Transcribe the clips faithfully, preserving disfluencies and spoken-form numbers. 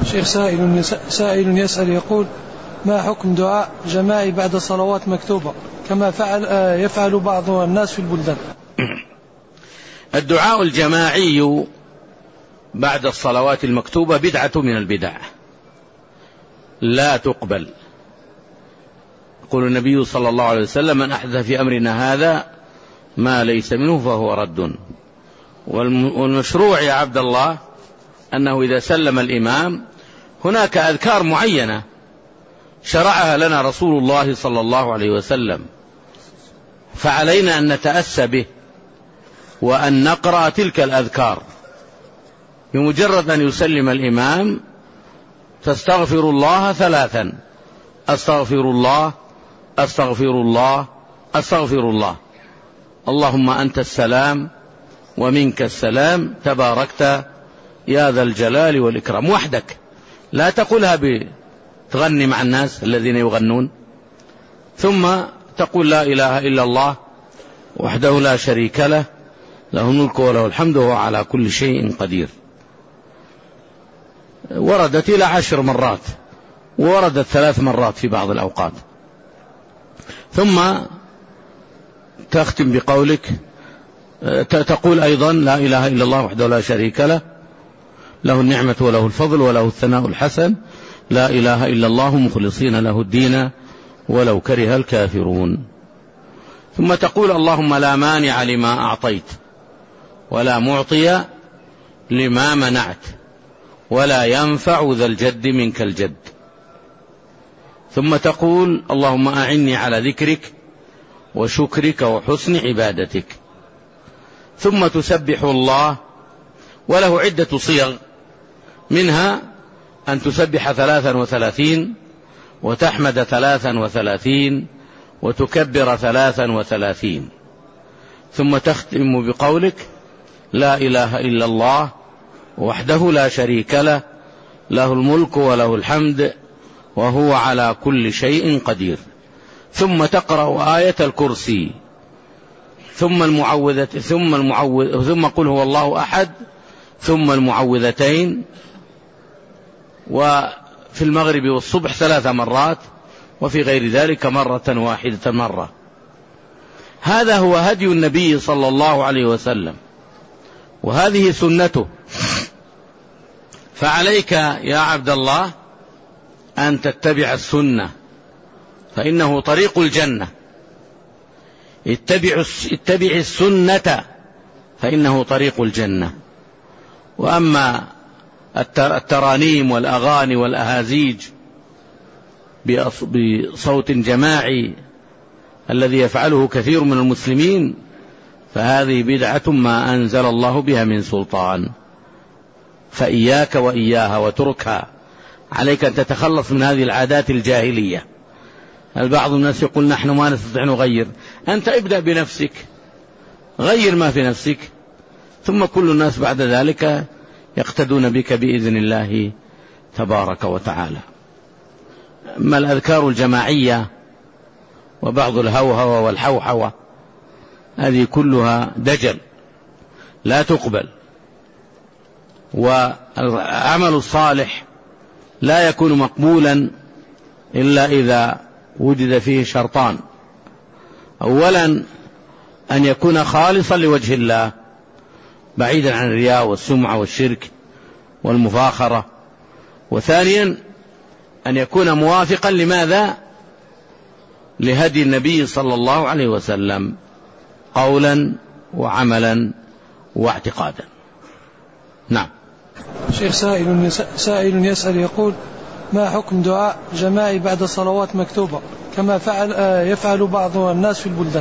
شيخ سائل سائل يسأل يقول: ما حكم دعاء جماعي بعد صلوات مكتوبة كما فعل يفعل بعض الناس في البلدان؟ الدعاء الجماعي بعد الصلوات المكتوبة بدعة من البدع لا تقبل. يقول النبي صلى الله عليه وسلم: من أحدث في أمرنا هذا ما ليس منه فهو رد. والمشروع يا عبد الله أنه إذا سلم الإمام هناك أذكار معينة شرعها لنا رسول الله صلى الله عليه وسلم، فعلينا أن نتأسى به وأن نقرأ تلك الأذكار. بمجرد أن يسلم الإمام تستغفر الله ثلاثا: أستغفر الله أستغفر الله أستغفر الله، اللهم أنت السلام ومنك السلام تباركت يا ذا الجلال والإكرام، وحدك، لا تقولها بتغني مع الناس الذين يغنون. ثم تقول: لا إله إلا الله وحده لا شريك له، له الملك وله الحمد وهو على كل شيء قدير. وردت إلى عشر مرات، ووردت ثلاث مرات في بعض الأوقات. ثم تختم بقولك، تقول أيضا: لا إله إلا الله وحده لا شريك له، له النعمة وله الفضل وله الثناء الحسن، لا إله إلا الله مخلصين له الدين ولو كره الكافرون. ثم تقول: اللهم لا مانع لما أعطيت ولا معطي لما منعت ولا ينفع ذا الجد منك الجد. ثم تقول: اللهم أعني على ذكرك وشكرك وحسن عبادتك. ثم تسبح الله، وله عدة صيغ، منها أن تسبح ثلاثا وثلاثين، وتحمد ثلاثا وثلاثين، وتكبر ثلاثا وثلاثين. ثم تختم بقولك: لا إله إلا الله وحده لا شريك له، له الملك وله الحمد وهو على كل شيء قدير. ثم تقرأ آية الكرسي، ثم المعوذة ثم المعوذ ثم قل هو الله أحد، ثم المعوذتين، وفي المغرب والصبح ثلاث مرات، وفي غير ذلك مرة واحدة مرة. هذا هو هدي النبي صلى الله عليه وسلم، وهذه سنته. فعليك يا عبد الله أن تتبع السنة، فإنه طريق الجنة. اتبع اتبع السنة فإنه طريق الجنة. وأما الترانيم والأغاني والأهازيج بصوت جماعي الذي يفعله كثير من المسلمين، فهذه بدعة ما أنزل الله بها من سلطان، فإياك وإياها وتركها. عليك أن تتخلص من هذه العادات الجاهلية. البعض الناس يقول: نحن ما نستطيع نغير. أنت ابدأ بنفسك، غير ما في نفسك، ثم كل الناس بعد ذلك يقتدون بك بإذن الله تبارك وتعالى. أما الأذكار الجماعية وبعض الهوهوة والحوحوة، هذه كلها دجل لا تقبل. والعمل الصالح لا يكون مقبولا إلا إذا وجد فيه شرطان: أولا أن يكون خالصا لوجه الله بعيدا عن الرياء والسمعة والشرك والمفاخرة، وثانيا أن يكون موافقا لماذا؟ لهدي النبي صلى الله عليه وسلم قولا وعملا واعتقادا. نعم. شيخ سائل سائل يسأل يقول: ما حكم دعاء جماعي بعد صلوات مكتوبة كما فعل يفعل بعض الناس في البلدان؟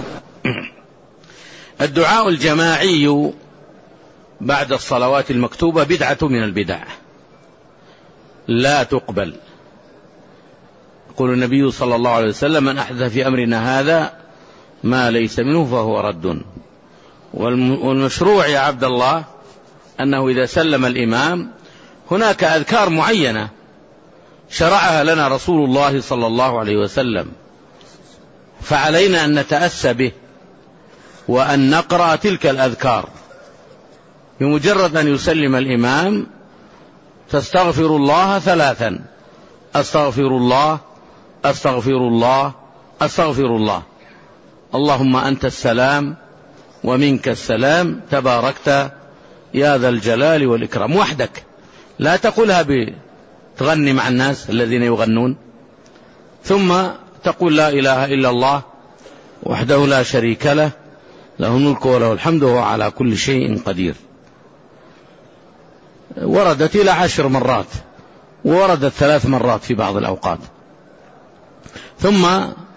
الدعاء الجماعي بعد الصلوات المكتوبة بدعة من البدع لا تقبل. يقول النبي صلى الله عليه وسلم: من أحدث في أمرنا هذا ما ليس منه فهو رد. والمشروع يا عبد الله أنه إذا سلم الإمام هناك أذكار معينة شرعها لنا رسول الله صلى الله عليه وسلم، فعلينا أن نتأسى به وأن نقرأ تلك الأذكار. بمجرد أن يسلم الإمام تستغفر الله ثلاثا: أستغفر الله أستغفر الله أستغفر الله، اللهم أنت السلام ومنك السلام تباركت يا ذا الجلال والإكرام، وحدك، لا تقولها بتغني مع الناس الذين يغنون. ثم تقول لا إله إلا الله وحده لا شريك له، له الملك وله الحمد وهو على كل شيء قدير. وردت إلى عشر مرات، ووردت ثلاث مرات في بعض الأوقات. ثم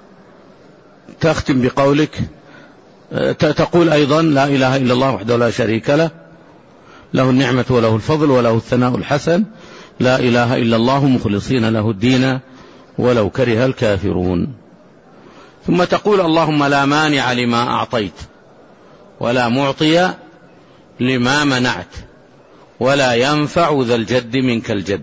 تختم بقولك، تقول أيضا لا إله إلا الله وحده لا شريك له، له النعمة وله الفضل وله الثناء الحسن، لا إله إلا الله مخلصين له الدين ولو كره الكافرون. ثم تقول اللهم لا مانع لما أعطيت ولا معطي لما منعت ولا ينفع ذا الجد منك الجد.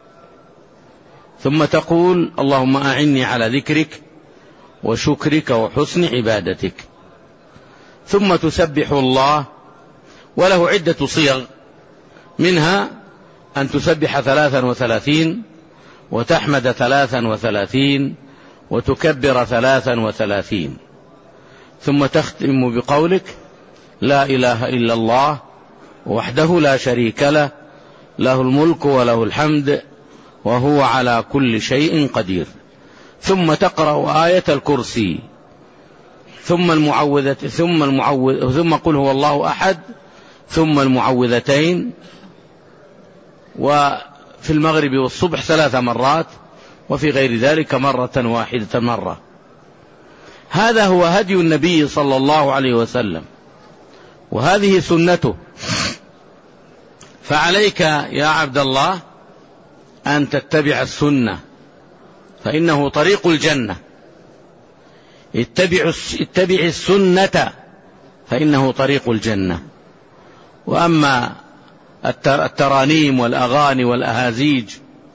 ثم تقول اللهم أعني على ذكرك وشكرك وحسن عبادتك. ثم تسبح الله، وله عدة صيغ، منها أن تسبح ثلاثا وثلاثين، وتحمد ثلاثا وثلاثين، وتكبر ثلاثا وثلاثين. ثم تختم بقولك لا إله إلا الله وحده لا شريك له، له الملك وله الحمد وهو على كل شيء قدير. ثم تقرأ آية الكرسي، ثم المعوذة ثم المعوذ ثم قل هو الله أحد، ثم المعوذتين، وفي المغرب والصبح ثلاث مرات، وفي غير ذلك مرة واحدة مرة. هذا هو هدي النبي صلى الله عليه وسلم، وهذه سنته. فعليك يا عبد الله أن تتبع السنة، فإنه طريق الجنة. اتبع اتبع السنة فإنه طريق الجنة. وأما الترانيم والأغاني والأهازيج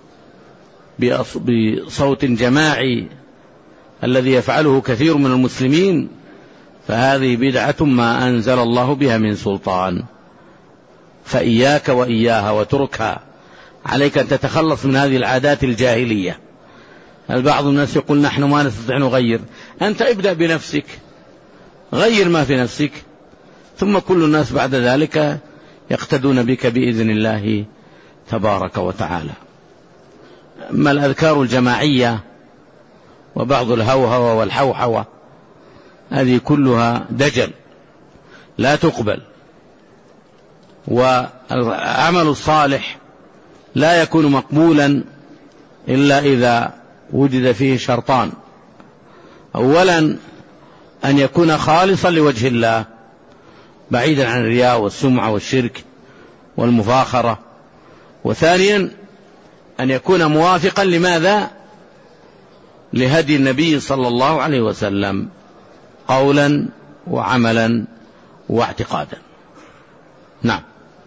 بصوت جماعي الذي يفعله كثير من المسلمين، فهذه بدعة ما أنزل الله بها من سلطان، فإياك وإياها وتركها. عليك أن تتخلص من هذه العادات الجاهلية. البعض الناس يقول نحن ما نستطيع نغير. أنت ابدأ بنفسك، غير ما في نفسك، ثم كل الناس بعد ذلك يقتدون بك بإذن الله تبارك وتعالى. أما الأذكار الجماعية وبعض الهوهوة والحوحوة، هذه كلها دجل لا تقبل. والعمل الصالح لا يكون مقبولا إلا إذا وجد فيه شرطان: أولا أن يكون خالصا لوجه الله بعيدا عن الرياء والسمعة والشرك والمفاخرة، وثانيا أن يكون موافقا لماذا؟ لهدي النبي صلى الله عليه وسلم قولا وعملا واعتقادا. نعم.